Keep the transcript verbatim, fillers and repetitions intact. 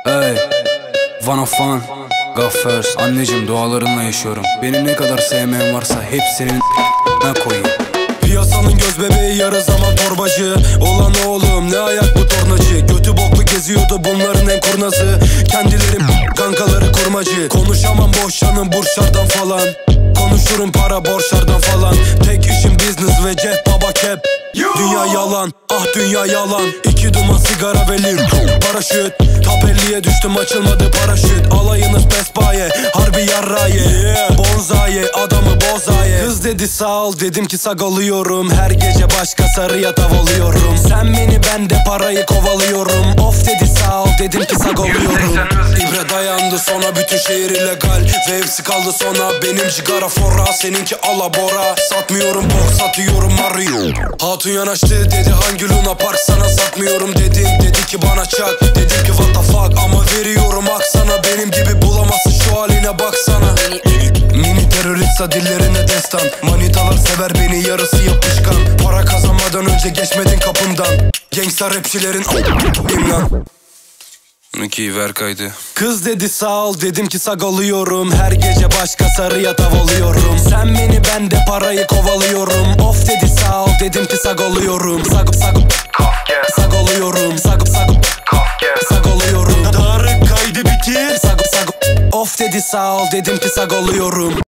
Hey, Van of Fun, God first. Anneciğim, dualarınla yaşıyorum. Benim ne kadar sevmeyen varsa hepsinin ne koyayım. Piyasanın göz bebeği, yarı zaman torbacı. Olan oğlum, ne ayak bu tornacı. Götü boklu geziyordu bunların en kurnazı. Kendileri kankaları kurmacı. Konuşamam boşanın burçlardan falan. Konuşurum para borçlardan falan. Tek işim business ve cep baba cap. Dünya yalan, ah dünya yalan. İki duman sigara ve lim paraşüt. Top elliye düştüm, açılmadı paraşüt. Alayınız pespaye, harbi yarraye, yeah. Bonzaye, adamı bozaye. Kız dedi sağ ol, dedim ki sagalıyorum. Her gece başka sarıya tavalıyorum. Sen beni, ben de parayı kovalıyorum. Of dedi sağ ol, dedim ki sagalıyorum. İbre dayandı sona, bütün şehir illegal. Ve hepsi kaldı sona, benim cigara forra. Seninki alabora. Satmıyorum bok, satıyorum Mario. Hatun yanaştı, dedi hangi Luna Park. Sana satmıyorum dedim, dedi ki bana çak. Dedim ki what the fuck, ama veriyorum hak sana. Benim gibi bulamazsın, şu haline baksana. Mini terörist dillerine destan. Manitalar sever beni, yarısı yapışkan. Para kazanmadan önce geçmedin kapımdan. Gangsta rapçilerin lan. Iki ver kaydı. Kız dedi sağ ol, dedim ki sagalıyorum. Her gece başka sarıya tavalıyorum. Sen beni, ben de parayı kovalıyorum. Of dedi sağ ol, dedim ki sagalıyorum. Sagıp sagıp sagalıyorum. Sagıp sagıp sagalıyorum. Tarık kaydı bitir. Sagıp sagıp. Of dedi sağ ol, dedim ki sagalıyorum.